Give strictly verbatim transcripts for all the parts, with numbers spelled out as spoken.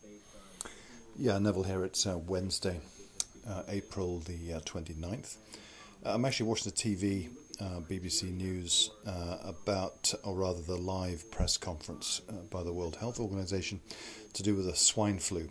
Yeah, Neville here. It's uh, Wednesday, uh, April the uh, twenty-ninth. Uh, I'm actually watching the T V, uh, B B C News, uh, about, or rather the live press conference uh, by the World Health Organization to do with the swine flu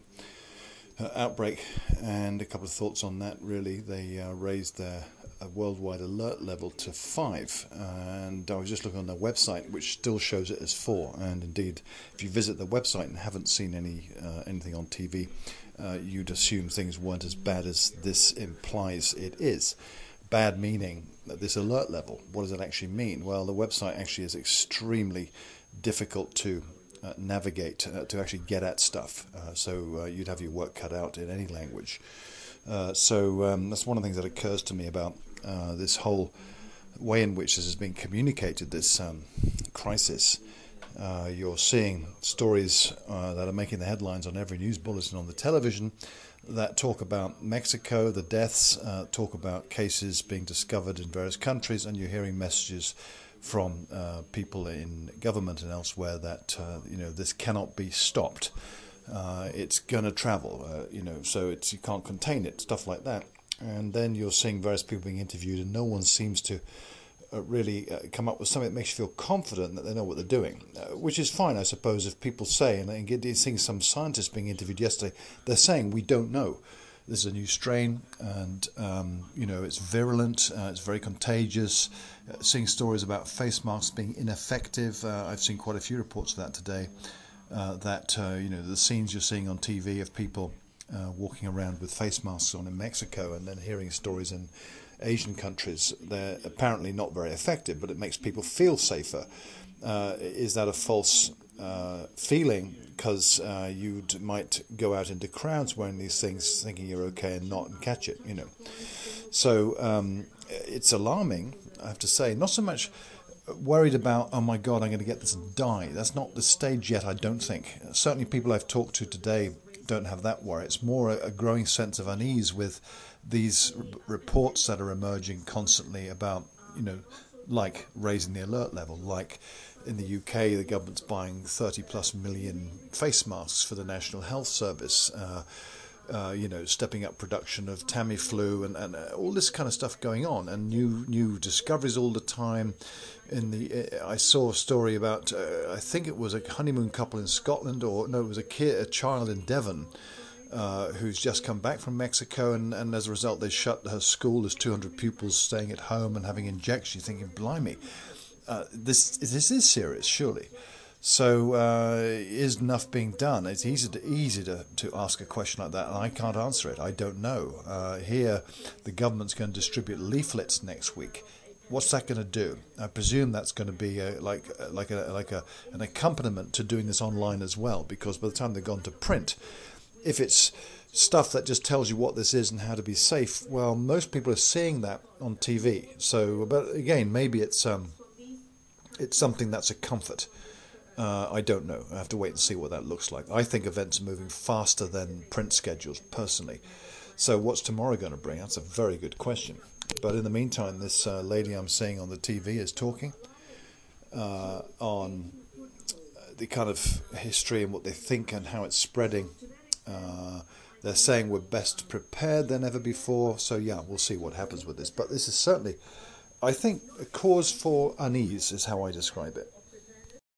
uh, outbreak, and a couple of thoughts on that, really. They uh, raised their uh, worldwide alert level to five, and I was just looking on their website, which still shows it as four. And indeed, if you visit the website and haven't seen any uh, anything on T V, uh, you'd assume things weren't as bad as this implies it is. Bad meaning that this alert level, what does it actually mean? Well, the website actually is extremely difficult to uh, navigate, uh, to actually get at stuff. Uh, so uh, you'd have your work cut out in any language. Uh, so um, that's one of the things that occurs to me about uh, this whole way in which this has been communicated, this um, crisis. Uh, you're seeing stories uh, that are making the headlines on every news bulletin on the television that talk about Mexico, the deaths, uh, talk about cases being discovered in various countries, and you're hearing messages from uh, people in government and elsewhere that uh, you know this cannot be stopped. Uh, it's going to travel, uh, you know, so it's you can't contain it, stuff like that. And then you're seeing various people being interviewed, and no one seems to uh, really uh, come up with something that makes you feel confident that they know what they're doing, uh, which is fine, I suppose, if people say, and I get seeing some scientists being interviewed yesterday, they're saying we don't know. This is a new strain, and um, you know it's virulent, uh, it's very contagious. Uh, seeing stories about face masks being ineffective, uh, I've seen quite a few reports of that today. Uh, that uh, you know the scenes you're seeing on T V of people uh, walking around with face masks on in Mexico, and then hearing stories in Asian countries, they're apparently not very effective, but it makes people feel safer. Uh, is that a false uh, feeling? Because uh, you might go out into crowds wearing these things, thinking you're okay, and not and catch it. You know, so um, it's alarming, I have to say. Not so much worried about, oh my God, I'm going to get this and die. That's not the stage yet, I don't think. Certainly people I've talked to today don't have that worry. It's more a, a growing sense of unease with these r- reports that are emerging constantly about, you know, like raising the alert level, like in the U K, the government's buying thirty plus million face masks for the National Health Service, uh, Uh, you know, stepping up production of Tamiflu and, and uh, all this kind of stuff going on, and new new discoveries all the time. In the, uh, I saw a story about, uh, I think it was a honeymoon couple in Scotland, or no, it was a kid, a child in Devon, uh, who's just come back from Mexico, and, and as a result they shut her school. There's two hundred pupils staying at home and having injections. You're thinking, blimey, uh, this this is serious, surely. So uh, is enough being done? It's easy to easy to, to ask a question like that, and I can't answer it. I don't know. Uh, here, the government's going to distribute leaflets next week. What's that going to do? I presume that's going to be a, like like a like a an accompaniment to doing this online as well, because by the time they've gone to print, if it's stuff that just tells you what this is and how to be safe, well, most people are seeing that on T V. So, but again, maybe it's um, it's something that's a comfort. Uh, I don't know. I have to wait and see what that looks like. I think events are moving faster than print schedules, personally. So what's tomorrow going to bring? That's a very good question. But in the meantime, this uh, lady I'm seeing on the T V is talking uh, on the kind of history and what they think and how it's spreading. Uh, they're saying we're best prepared than ever before. So yeah, we'll see what happens with this. But this is certainly, I think, a cause for unease is how I describe it.